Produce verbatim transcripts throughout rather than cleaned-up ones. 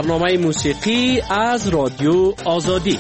برنامه موسیقی از رادیو آزادی.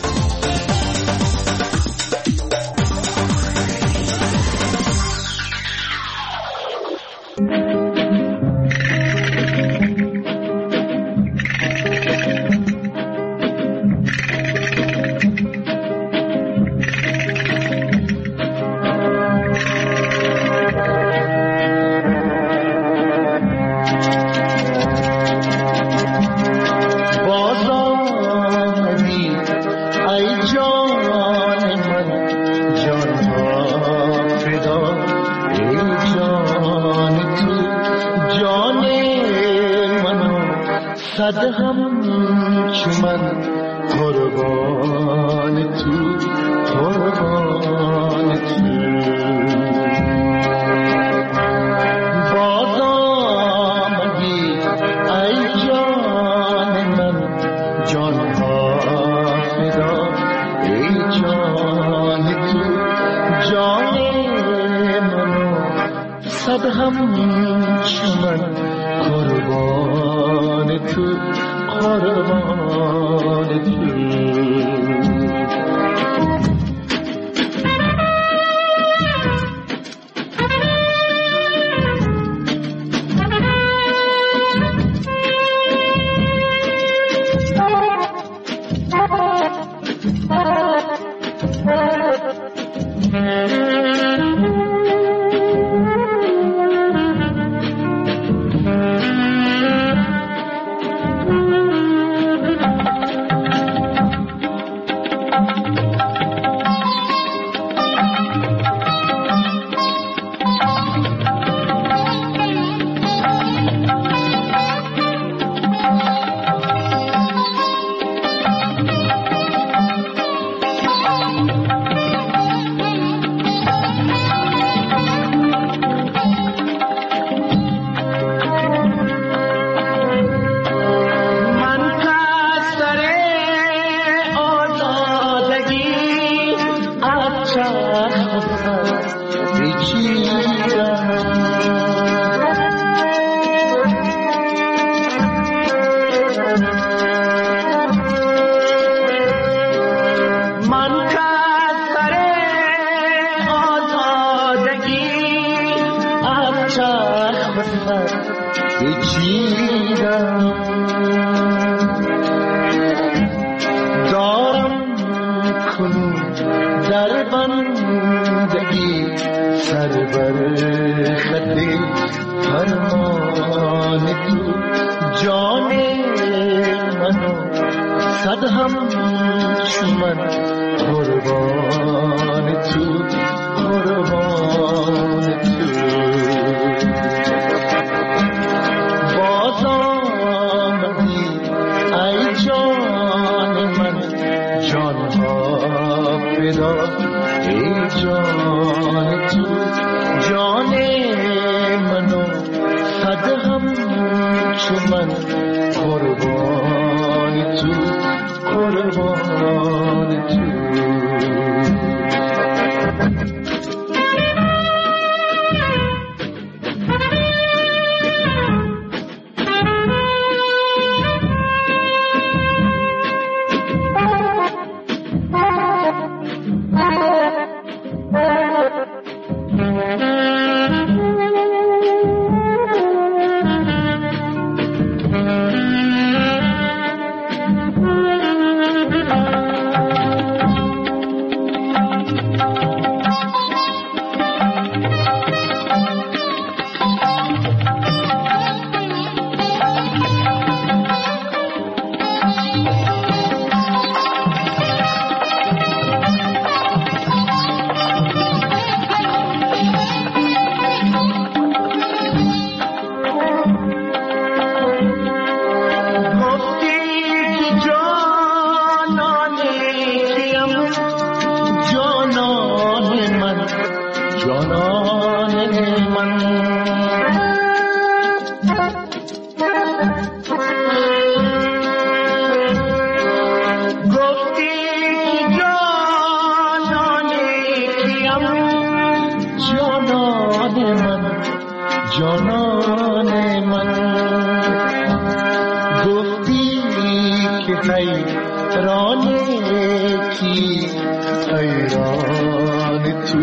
ترانه کی حیران تو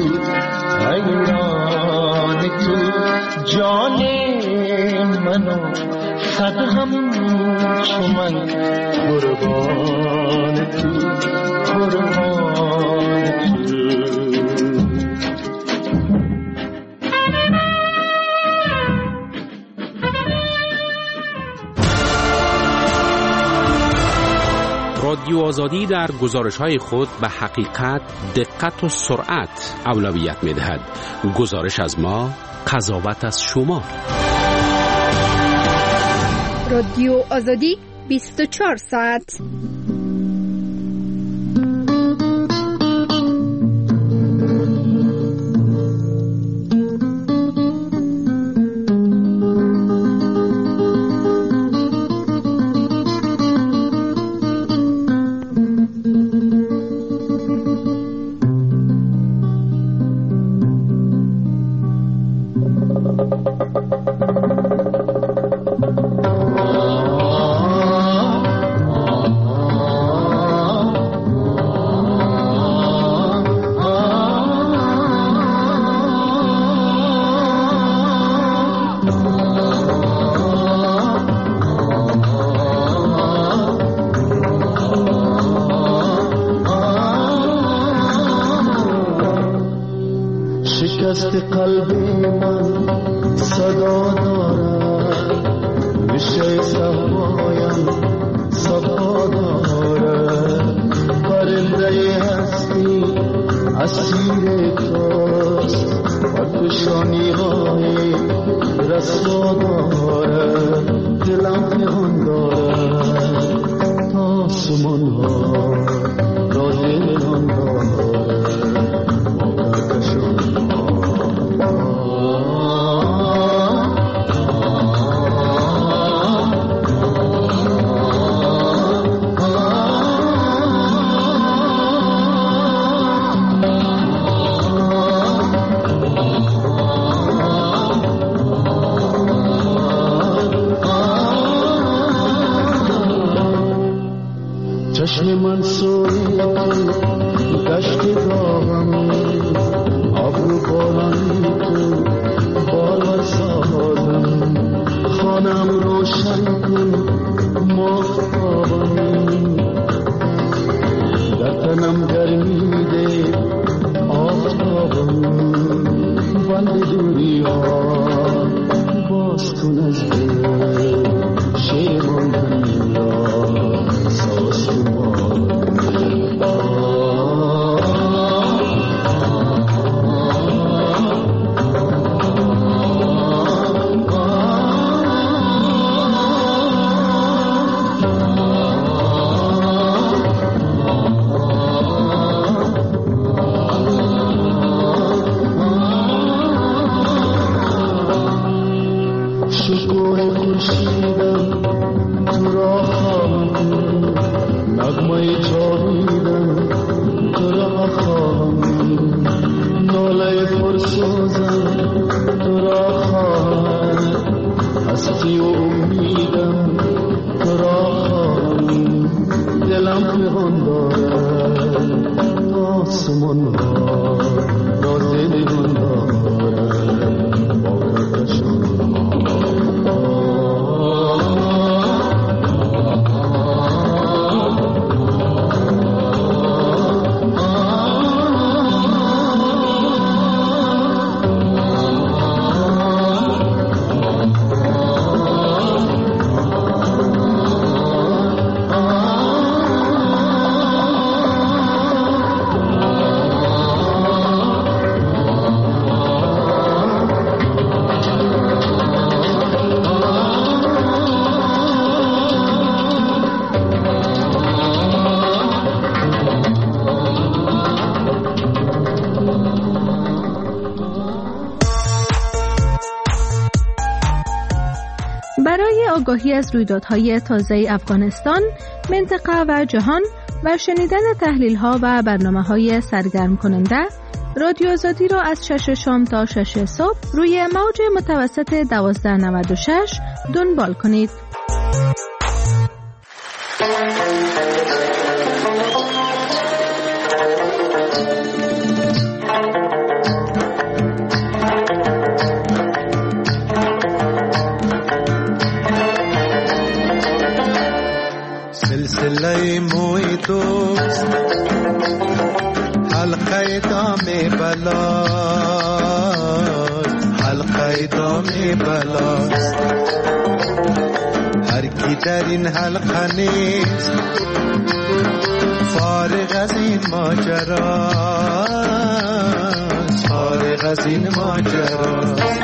حیران تو جان منو صد هم چو من قربان تو قربان تو. رادیو آزادی در گزارش‌های خود به حقیقت، دقت و سرعت اولویت می‌دهد. گزارش از ما، قضاوت از شما. رادیو آزادی بیست و چهار ساعت. شکست قلب من صدا دارد، میشه صفایم صفا دارد، پرنده هستی اسیر توست، پرکشانی های رسوا دارد، دلم پنهان دارد، آسمان ها را دلان دارد. چشم من سوی گشت داغم، ابرو بارانی تو بالا سازم، خانم روشن کن مافتابم، در تنم گرمی ده آفتابم، بند دوری ها باز کن از دل شیرمان دنیا ساز کن. شکوه خورشیدم تو را خواهم، نغمه جاویدم تو را خواهم، ناله پرسوزم تو را خواهم، هستی و امیدم تو را خواهم، دلم پنهان دارد، آسمان ها را دلان دارد، باورکشان آگاهی از رویدادهای تازه افغانستان، منطقه و جهان و شنیدن تحلیل‌ها و برنامه‌های سرگرم کننده، رادیو آزادی را از شش شام تا شش صبح روی موج متوسط دوازده نود و شش دنبال کنید. سلسله موی دوست حلقه دام بلاست، حلقه دام بلاست. هر کی در این حلقه نیست فارغ از این ماجراست، فارغ از این ماجراست.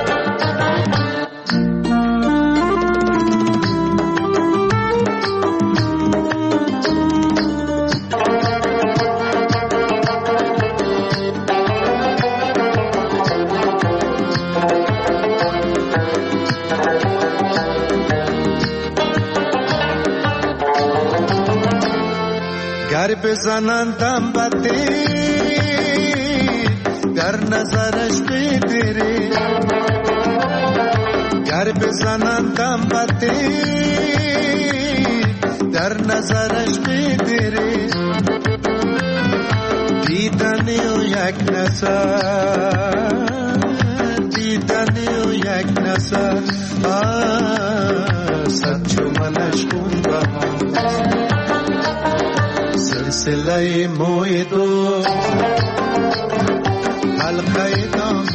گر بزنندم بدی در نظرش بدری، گر بزنندم بدی در نظرش بدری. دیدنی و یک نظر، دیدنی و یک نظر صد چو منش خون بهاست. سلسله موی دوست حلقه دام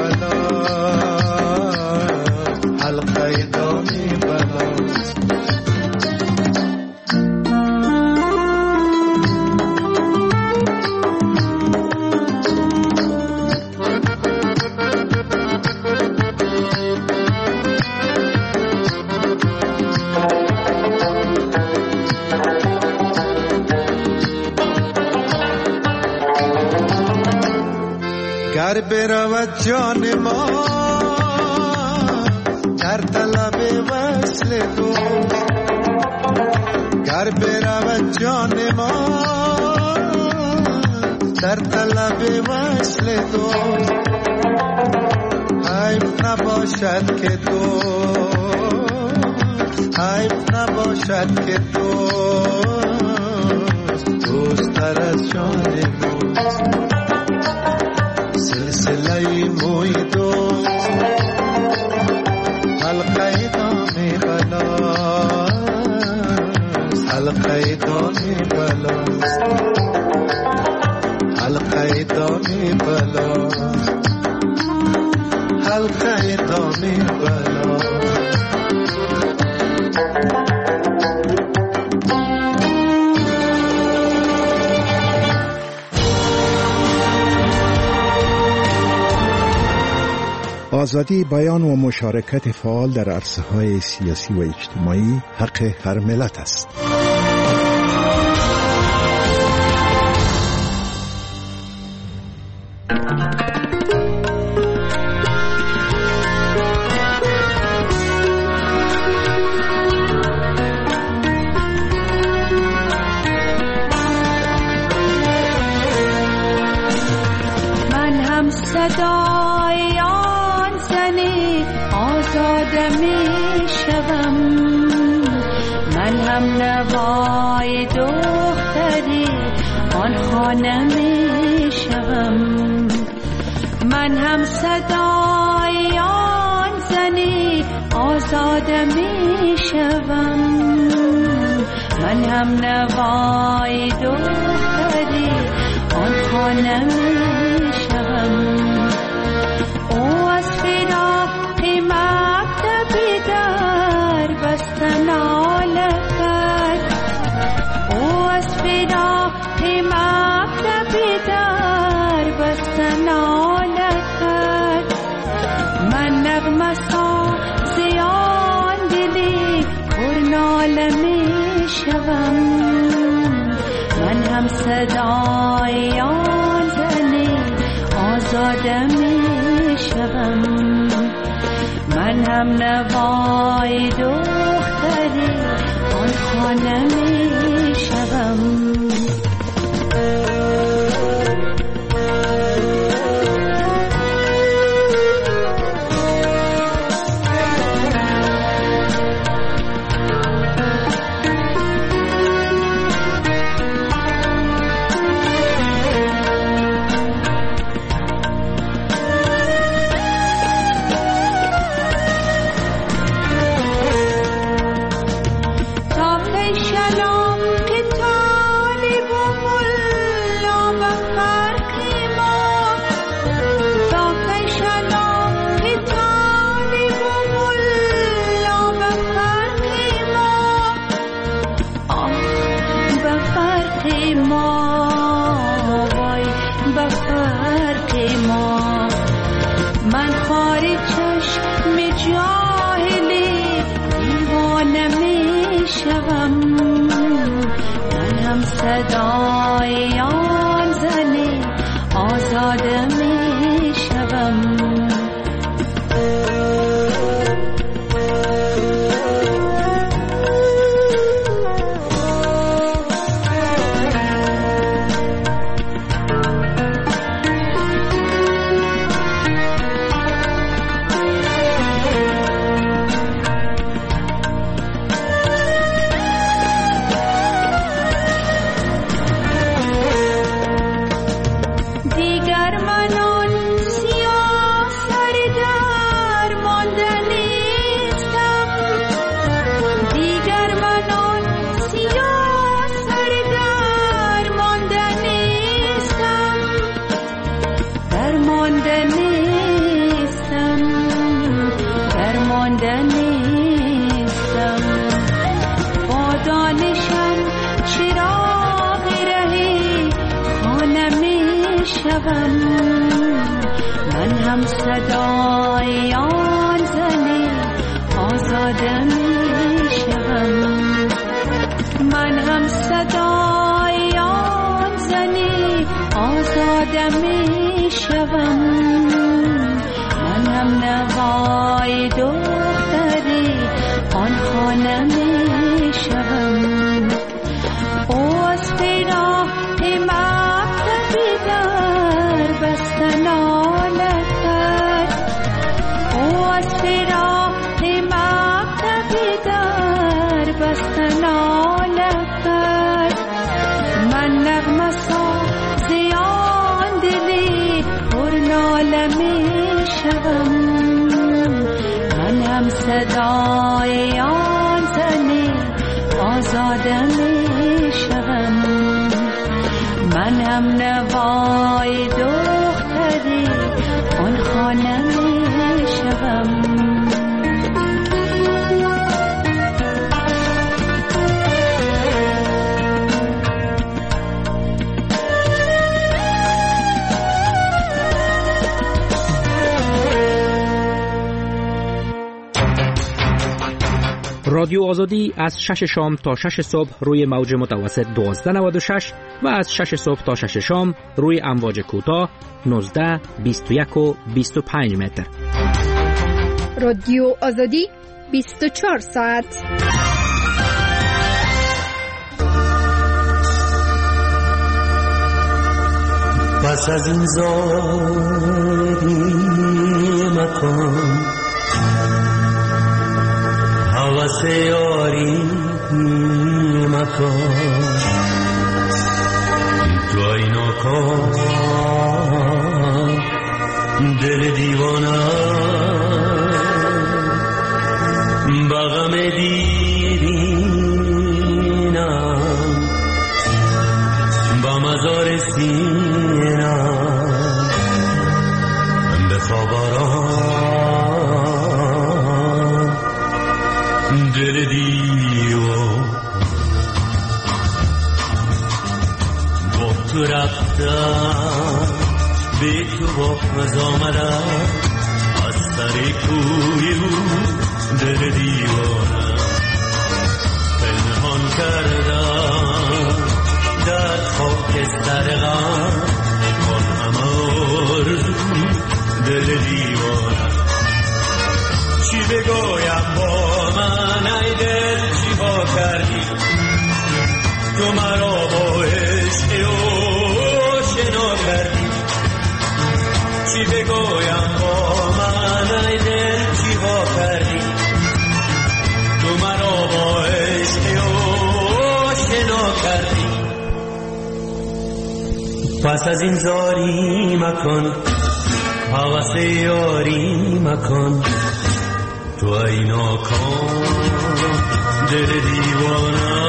بلاست، حلقه دام بلاست. گر برود جان ما در طلب وصل تو، گر برود جان ما در طلب وصل تو. حیف نباشد که تو، حیف نباشد که تو دوست تر از جان ماست. سلسله موی دوست حلقه دام بلاست، حلقه دام بلاست، حلقه دام بلاست، حلقه دام بلاست. آزادی بیان و مشارکت فعال در عرصه‌های سیاسی و اجتماعی حق هر ملت است. من هم صدای آن زنی آزاده می شوم، من هم نوای دختری آن خانه می شوم. من هم صدای آن زنی آزاده می شوم، من هم نوای دختری آن خانه می شوم. او از فراق مکتبی در بستن آله کرد، او از فراق مکتبی در بستن آله کرد. من نغمه سازی آن دلی پرناله می شوم، من هم صدای آن زنی آزاده می شوم، من هم نوای دختری آن خانه می شوم. صدای آن زنی آزاده می شوم. من هم صدای آن زنی آزاده می شوم. من هم صدای آن زنی آزاده می شوم. من هم نوای دختری آن خانه می شوم. او از پیراه مکتبی در بستن آلت کرد. او از پیراه مکتبی در بستن آلت کرد. من نغمه سازی آن دلی پر ناله می شوم. من هم صدای آن زنی آزاده می شوم. من هم نوای دختری آن خانه می شوم. رادیو آزادی از شش شام تا شش صبح روی موج متوسط دوازده نود و شش و از شش صبح تا شش شام روی امواج کوتاه نوزده، بیست و یک و بیست و پنج متر. رادیو آزادی بیست و چهار ساعت. پس از این زاری مکن حوث یاری مکن تو اینا کن دل دیوانه بغم دیرینم با مزار سینم بخواباران دل دیو با تو رفتم به تو باز آمدم از سر کوی دل دیوانم پنهان کردم در خاکستر غم با همه آرزو دل دیوانم چی بگویم با من ای دل چی ها کردی تو مرا با عشق آشنا کردی چی بگویم با من ای دل چی ها کردی تو مرا با عشق آشنا کردی پس از این زاری مکن حوث یاری مکن تو اینا کن دل دیوانه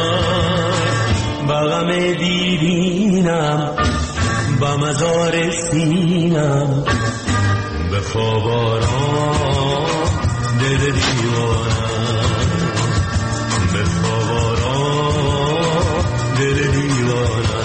بغم دیدینم با مزار سینم به خواباران دل دیوانه به خواباران دل دیوانه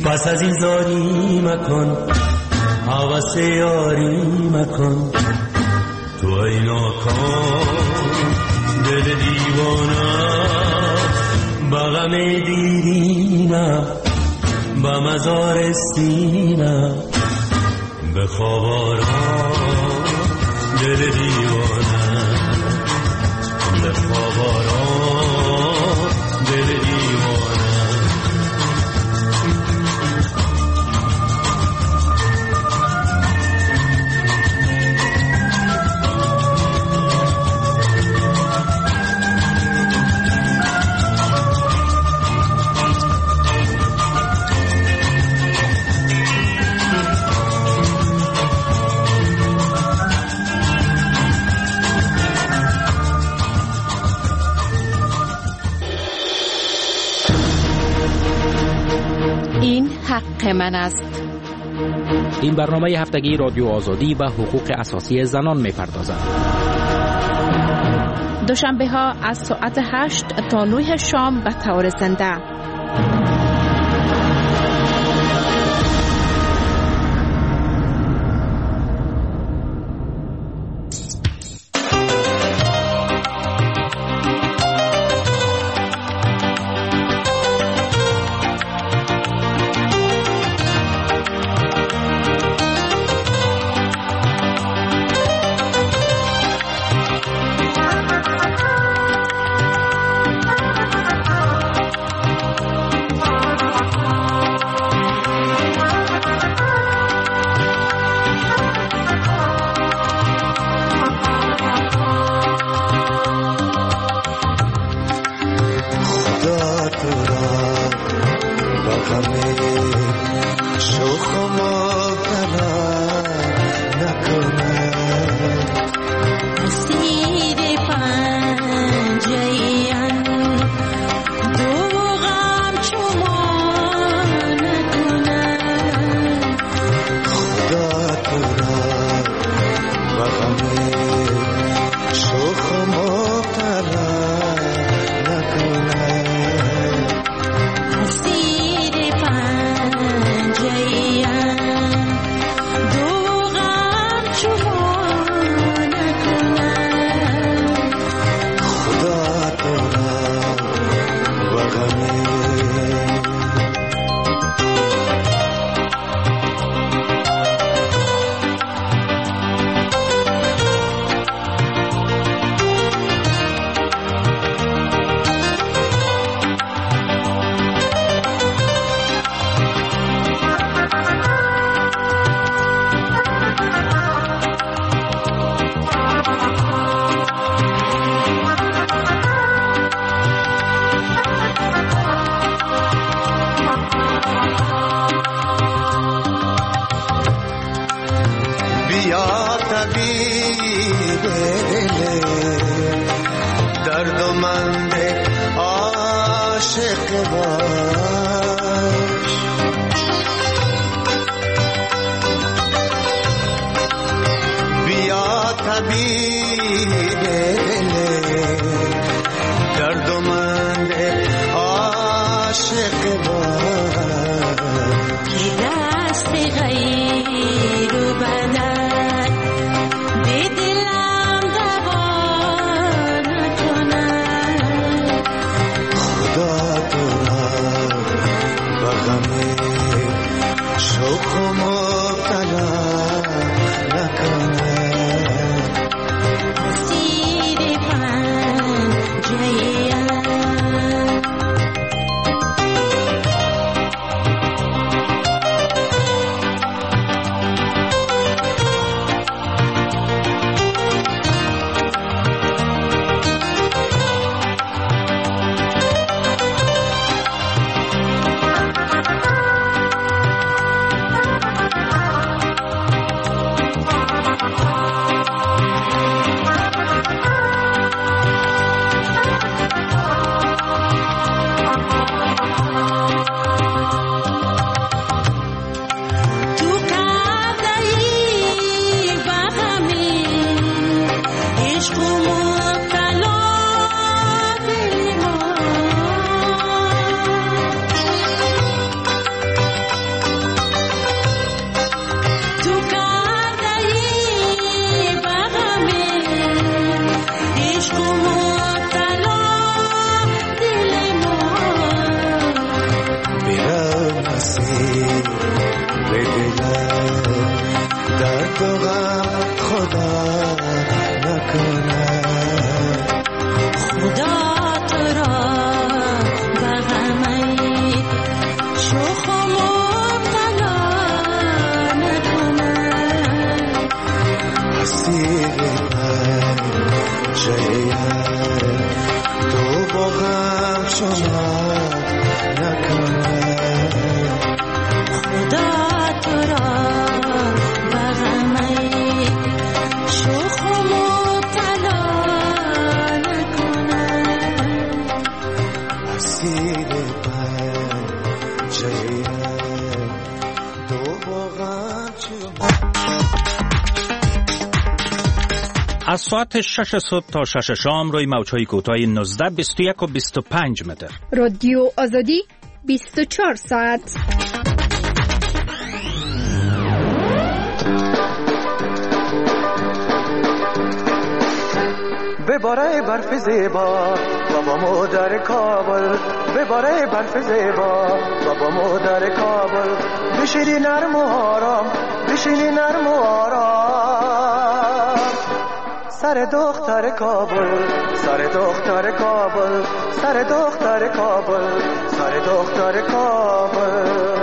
پس از این زاری مکن، حوث یاری مکن، تو ای ناکام دل دیوانه، بغم دیرینم با مزار سینم، به خواب آرام دل دیوانه، به خواب آرام دل دیوانه. این حق من است. این برنامه هفتگی رادیو آزادی و حقوق اساسی زنان می‌پردازد. دوشنبه ها از ساعت هشت تا نه شام به طور زنده. خبر نکنه. خدا تو را بغمی شوخ و مبتلا نکنه. اسیر پنجه تو با غم شما نکنه. خدا تو را بغمی شوخ و مبتلا نکنه. اسیر پنجه تو با غم شما. از ساعت شش صبح تا شش شام روی موج‌های کوتاه نوزده، بیست و یک و بیست و پنج متر. رادیو آزادی بیست و چهار ساعت. بباره برف زیبا بابا مادر کابل، بباره برف زیبا بابا مادر کابل. بشینی نرم و آرام، بشینی نرم و آرام. سر دختر کابل، سر دختر کابل، سر دختر کابل، سر دختر کابل.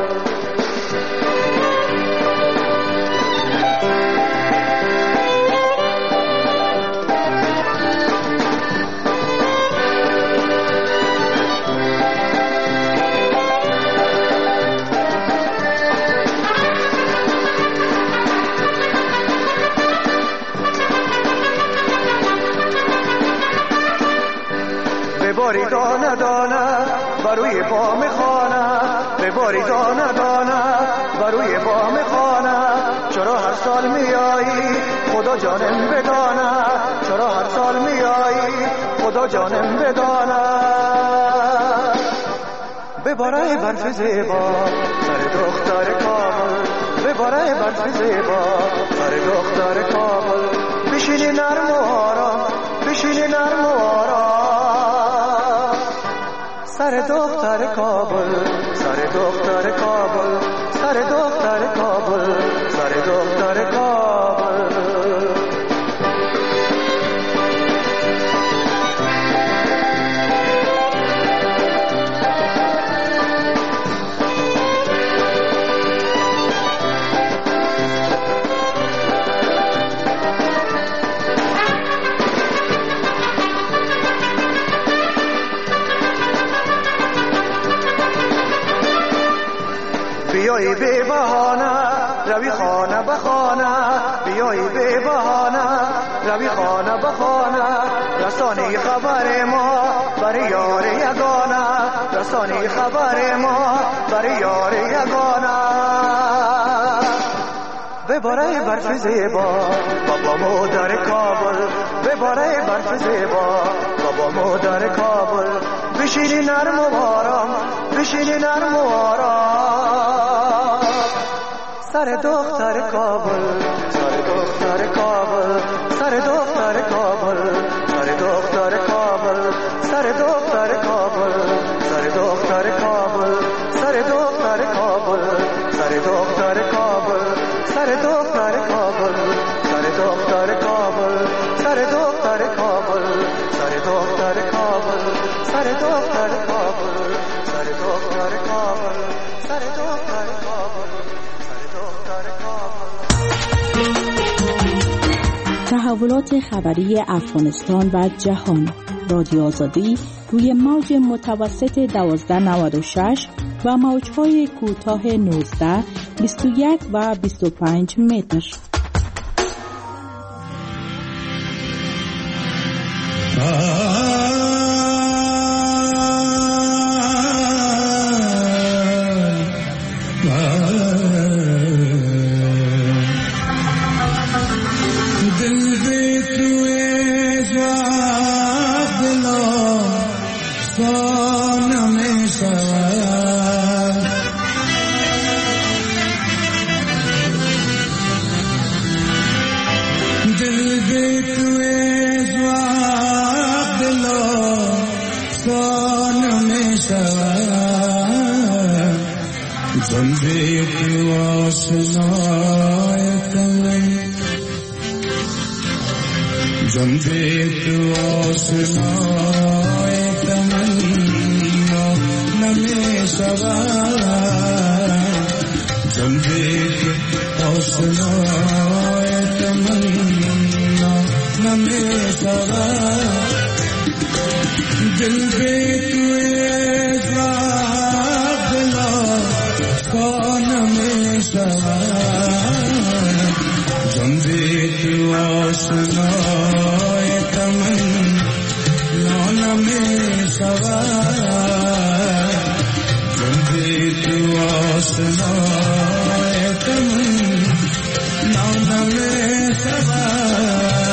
بباری دانه دانه بروی بام خانه، بباری دانه دانه بروی بام خانه. چرا هر سال میایی خدا جانم بدانه، چرا هر سال میایی خدا جانم بدانه. بباره برف زیبا سر دختر کابل، بباره برف زیبا سر دختر کابل. بشینی نرم و آرام، بشینی نرم و آرام. سر دختر کابل، سر دختر کابل، سر دختر کابل، سر دختر کابل. بیایی به بهانه روی خانه به خانه، بیایی به بهانه روی خانه به خانه. رسانی خبر ما برای یار یگانه، رسانی خبر ما برای یار یگانه. بباره برف زیبا بابا مادر کابل، بباره برف زیبا بابا مادر کابل. بشینی نرم و آرام، بشینی نرم و آرام. سر دختر کابل، سر دختر کابل، سر دختر کابل، سر دختر کابل، سر دختر کابل، سر دختر کابل، سر دختر کابل، سر دختر کابل، سر دختر کابل، سر دختر کابل، سر دختر کابل، سر دختر کابل، سر دختر کابل، سر دختر کابل، سر دختر کابل. تحولات خبری افغانستان و جهان. رادیو آزادی روی موج متوسط دوازده نود و شش و موج‌های کوتاه نوزده، بیست و یک و بیست و پنج متر. جنبه تو آشنای تمنا نمی شود جنبه تو آشنای تمنا نمی شود دل به تو ازرق دلا کا نمی شود جنبه تو آشنای تمنا نمی شود جنبه تو آشنای تمنا نمی شود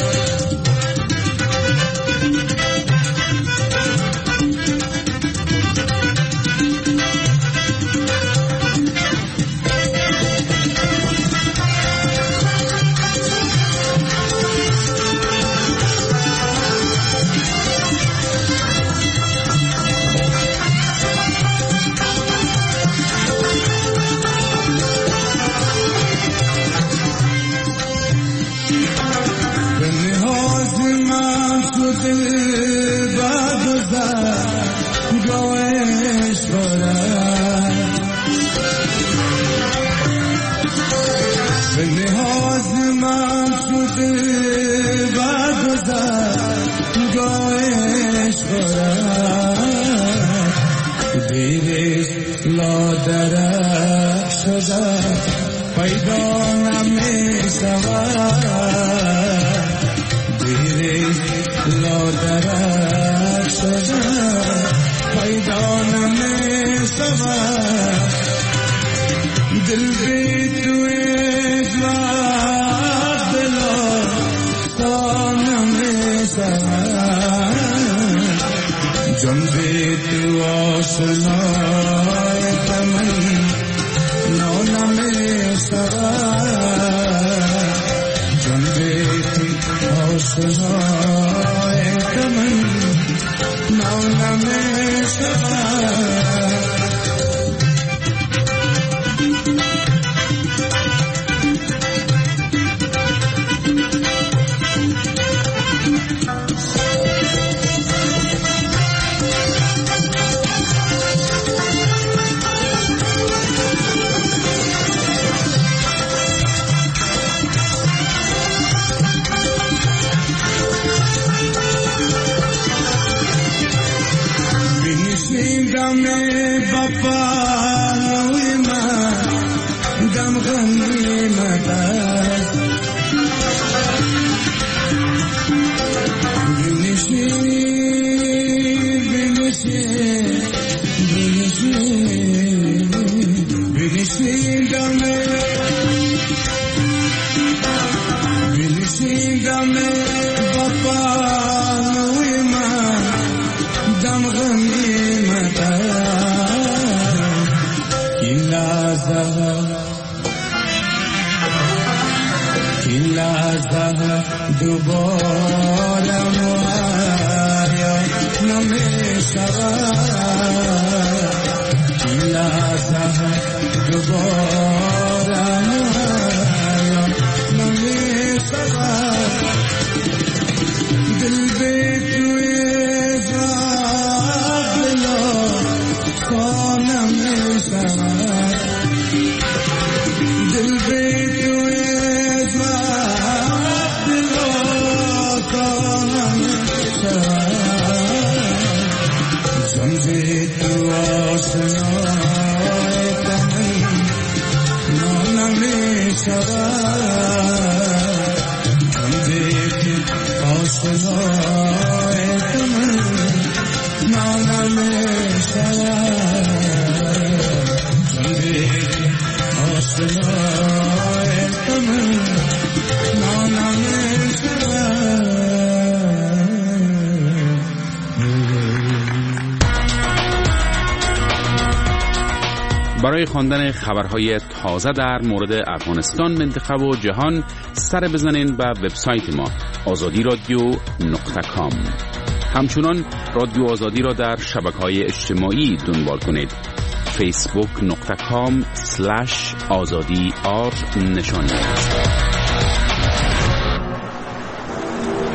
پیدا نمی شود دیره لادرک شده پیدا نمی شود دل بی توی اجلاس دلا تا نمی شود جان بی تو آشنای تمنا نمی جان بیتی آشنای تمنا نمی شود دوباره مهیا نمی شود این لحظه دوباره مهیا نمی شود دل به توی زرق دلا کا نمی شود دل به توی برای خواندن خبرهای تازه در مورد افغانستان، منطقه و جهان سر بزنین به وبسایت ما آزادی رادیو نقطه کام. همچنان رادیو آزادی را در شبکه‌های اجتماعی دنبال کنید. فیسبوک نقطه کام سلش آزادی آر نشانی است.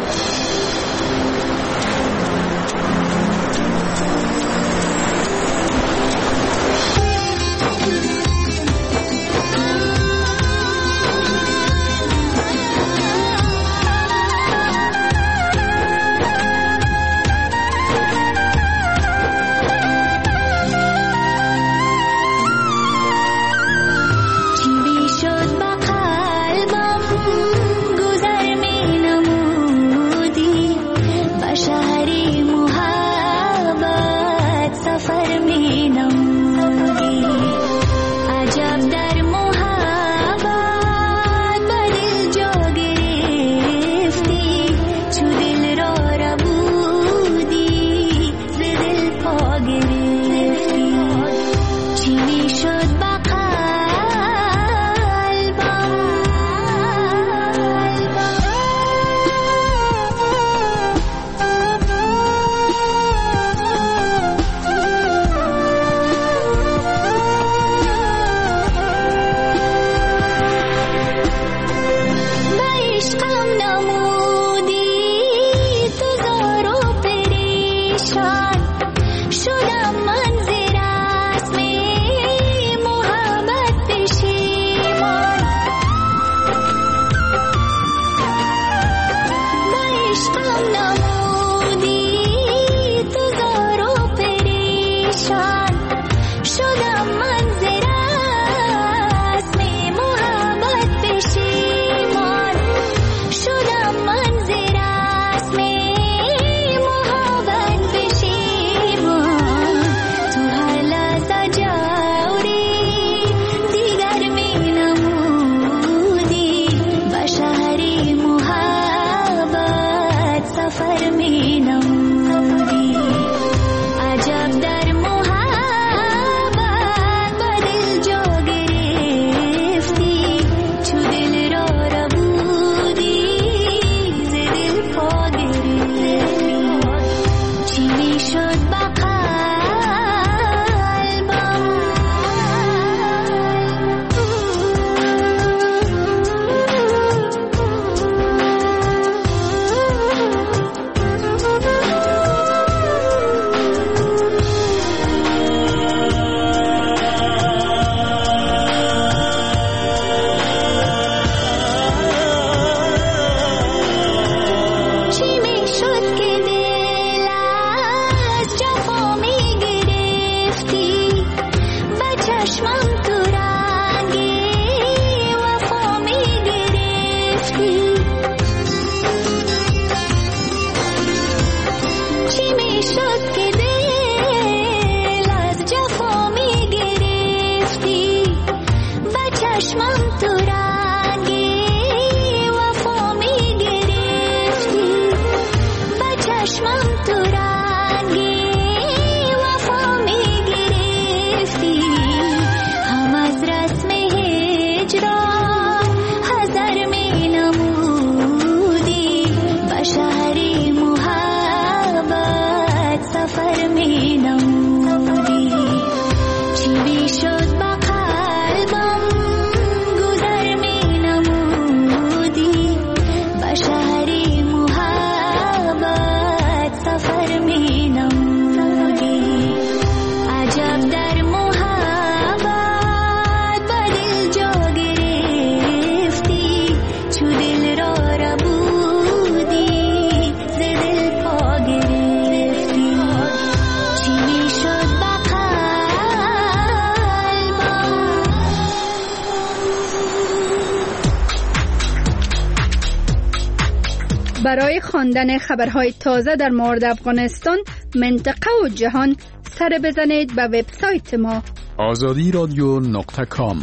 برای خواندن خبرهای تازه در مورد افغانستان، منطقه و جهان سر بزنید به وبسایت ما آزادی رادیو نقطه کام.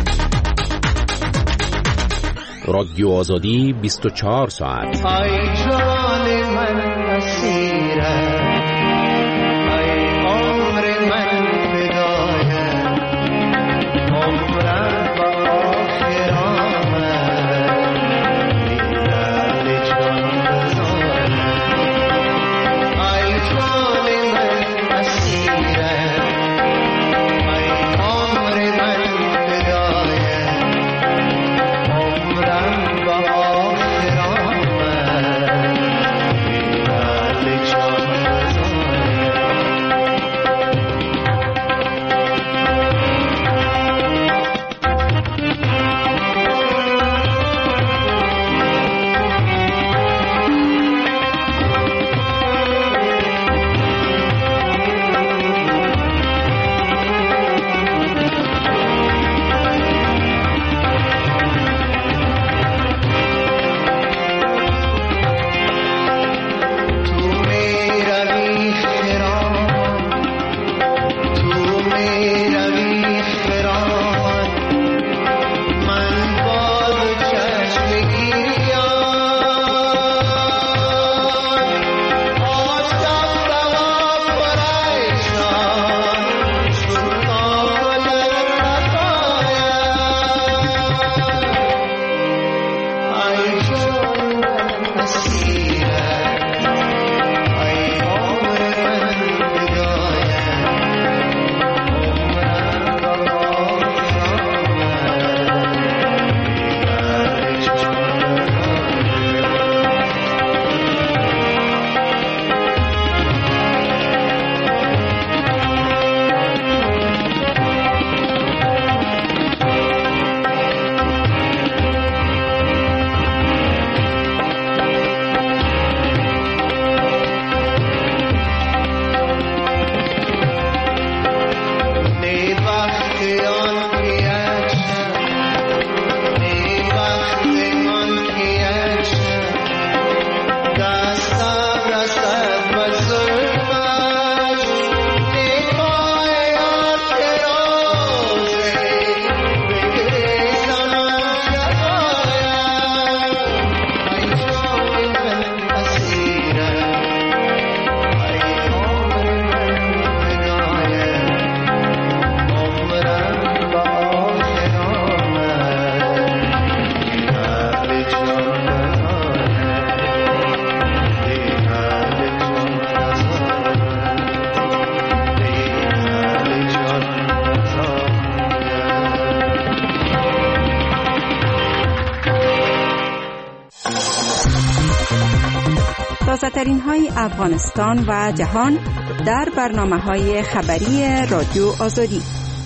رادیو آزادی بیست و چهار ساعت. ای جان من اسیره، ای عمر من فدایه، عمرم با آخر آمد، دیدن جان بزاره. ای جان من اسیره، ای عمر من فدایه، عمرم با آخر آمد، دیدن جان بزاره. تازه‌ترین های افغانستان و جهان در برنامه‌های خبری رادیو آزادی.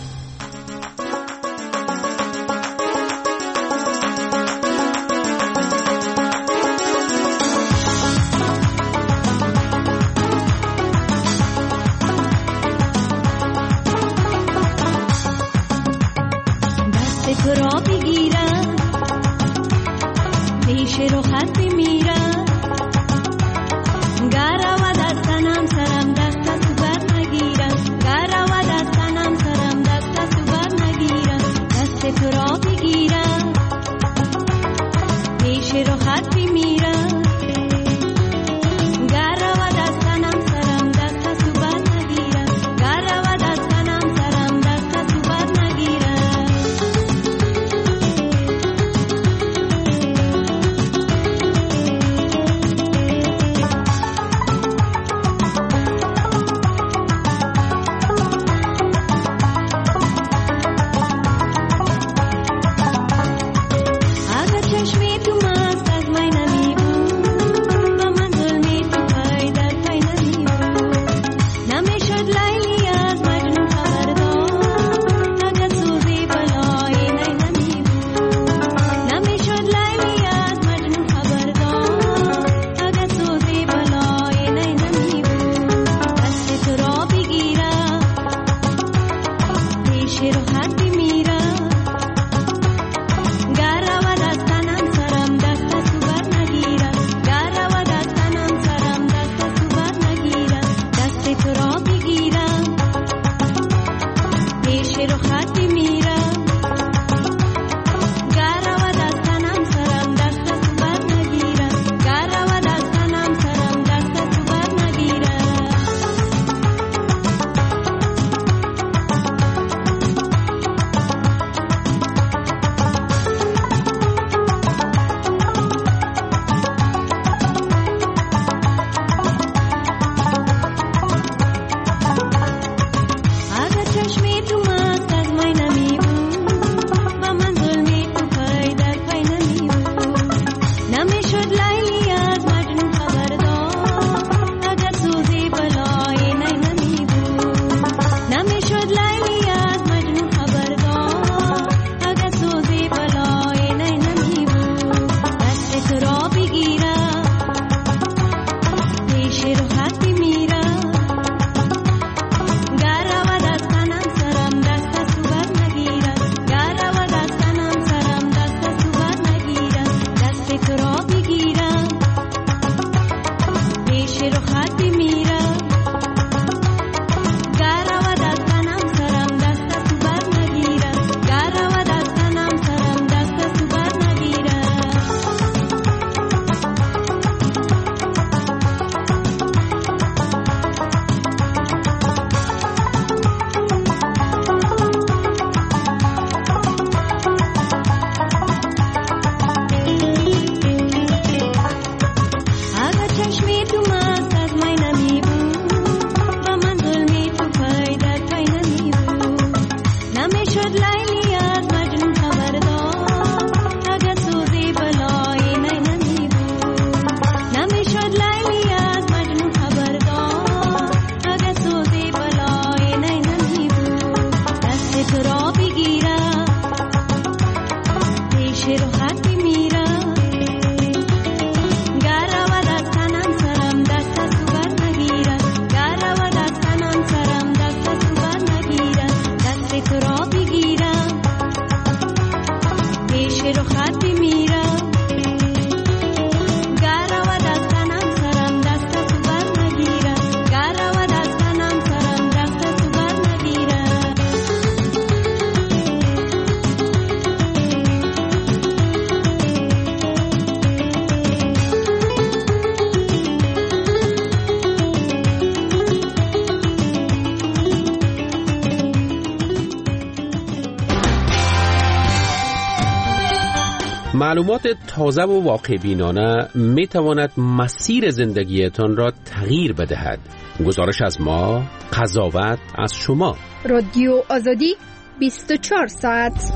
دست تو را بگیرم، پیش رو خط میرم، گره و دستنم سرم دست تو بر نگیرم، گره و دستنم سرم دست تو بر نگیرم. دست تو را بگیرم، پیش رو خط میرم، گره و دستنم سرم دست تو بر نگیرم، گره و دستنم سرم دست تو بر نگیرم. معلومات تازه و واقع بینانه می تواند مسیر زندگیتان را تغییر بدهد. گزارش از ما، قضاوت از شما. رادیو آزادی بیست و چهار ساعت.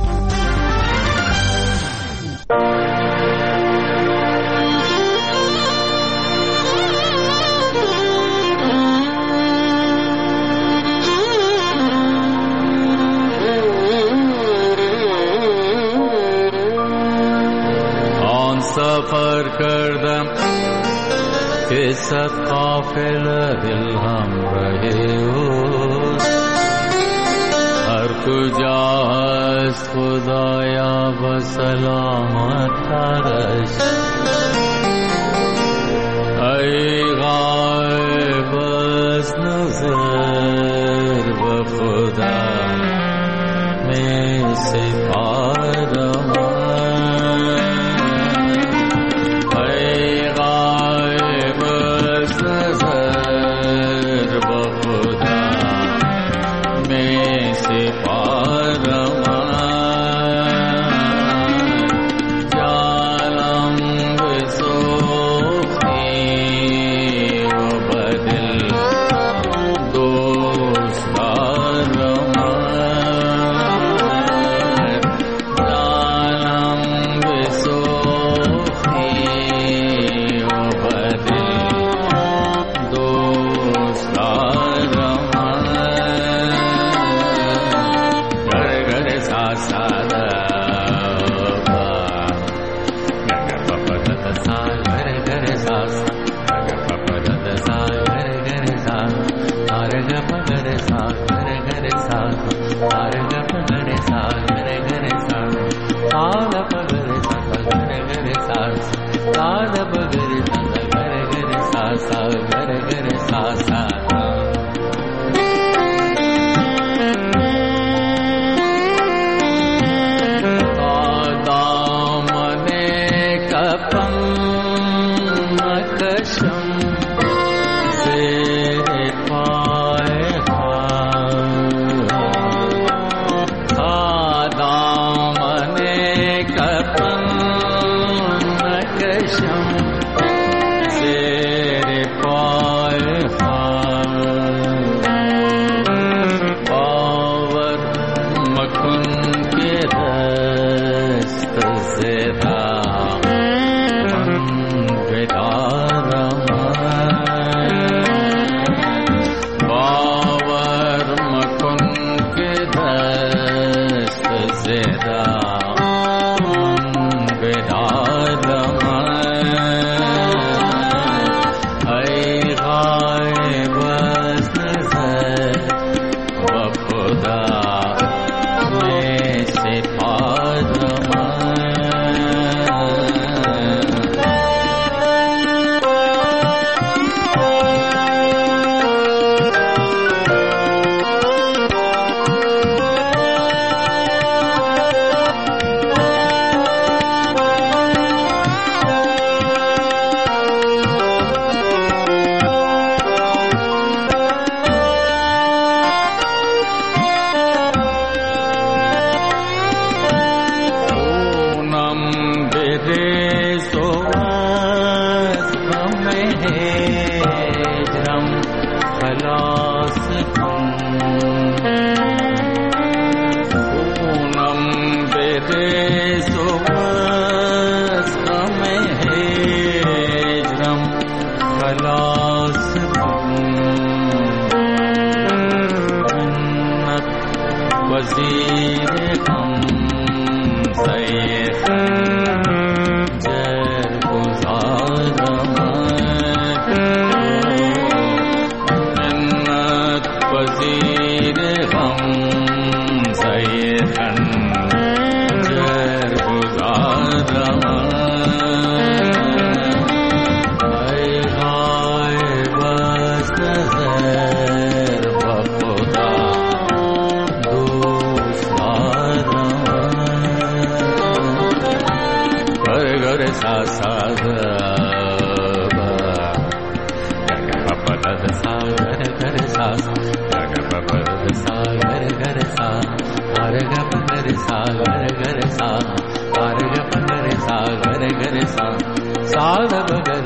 سفر کردم که صد قافله دل همراه اوست، هر کجا هست خدایا و سلامت ترش. ای غایب از نظر و خدا می سپارم،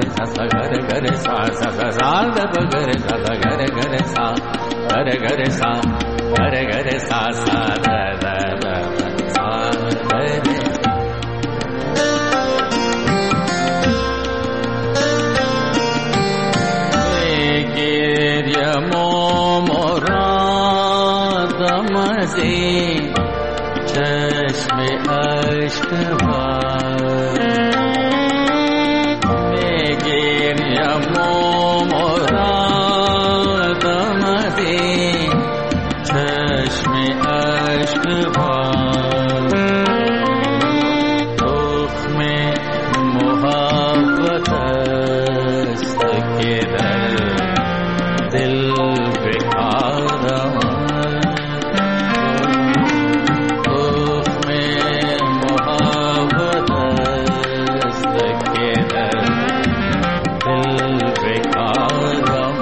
sa sa ga re ga re sa sa sa sa da ba ga re sa sa ga re ga re sa ga re ga re sa ga re ga re sa sa da da da sa ga re گریه مرادم از این چشم عشق بر گریه مرادم از این چشم عشق بر تخم محبت است که در دل بکارم تخم محبت است که در دل بکارم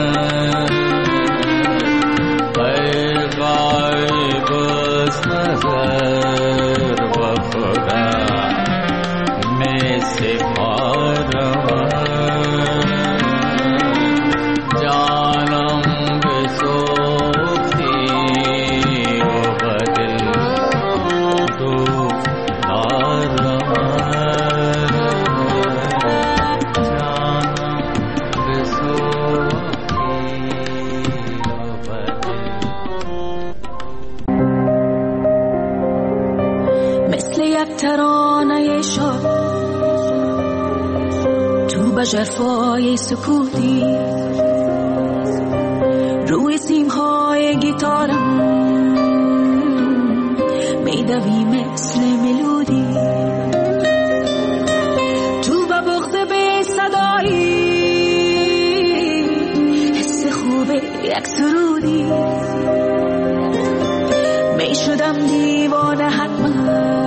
ای غایب از نظر با خدا می سپارم ترانه شاد تو به جفای سکوتی روی سیمهای گیتارم میدوی مثل ملودی تو به بغض به صدایی حس خوب یک سرودی میشدم دیوانه حتما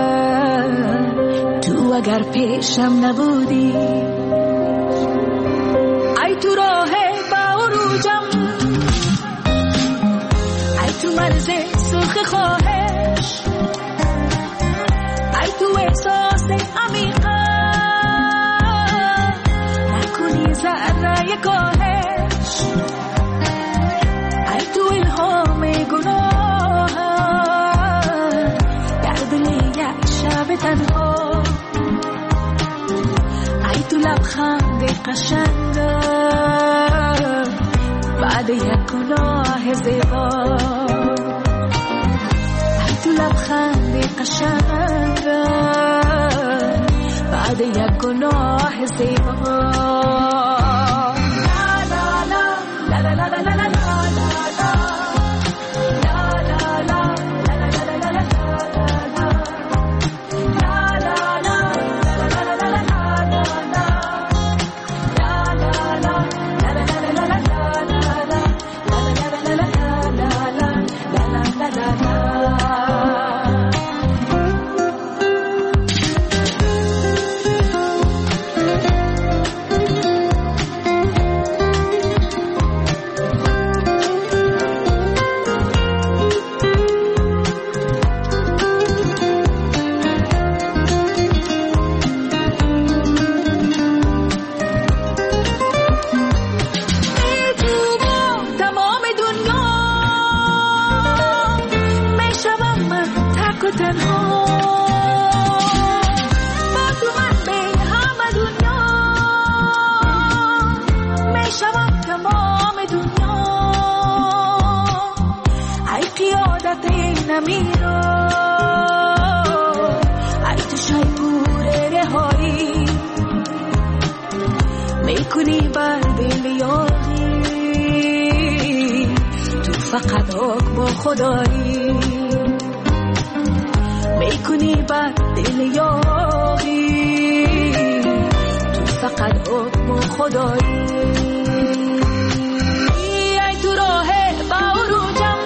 تو اگر پیشم نبودی ای تو راه با عروجم ای تو مرز سرخ خواهش ای تو احساس عمیقم نکنی ذره کاهش ای تو الهام گناهم در دل یک شب تنها تو لبخند قشنگم بعد یک گناه زیبا تو لبخند قشنگم بعد یک گناه زیبا لا لا لا لا لا لا لا فقط حکم خدایی میکنی بر دل یاری تو فقط حکم خدایی ای تو راه با عروجم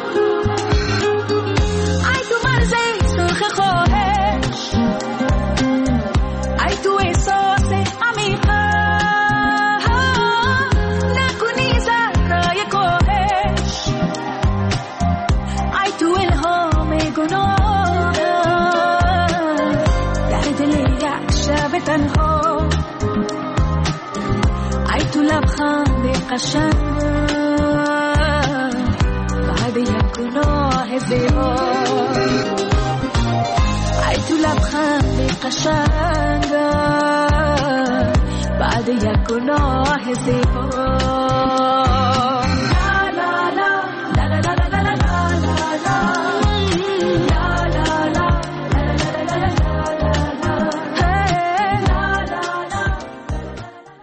ای تو مرز سرخ خواهش ای تو احساس عمیقم نکنی ذره کاهش ای تو الهام گناه در دل یک شب تنها لبخند قشنگ بعد یک گناه زیبا ای تو لبخند قشنگ بعد یک گناه زیبا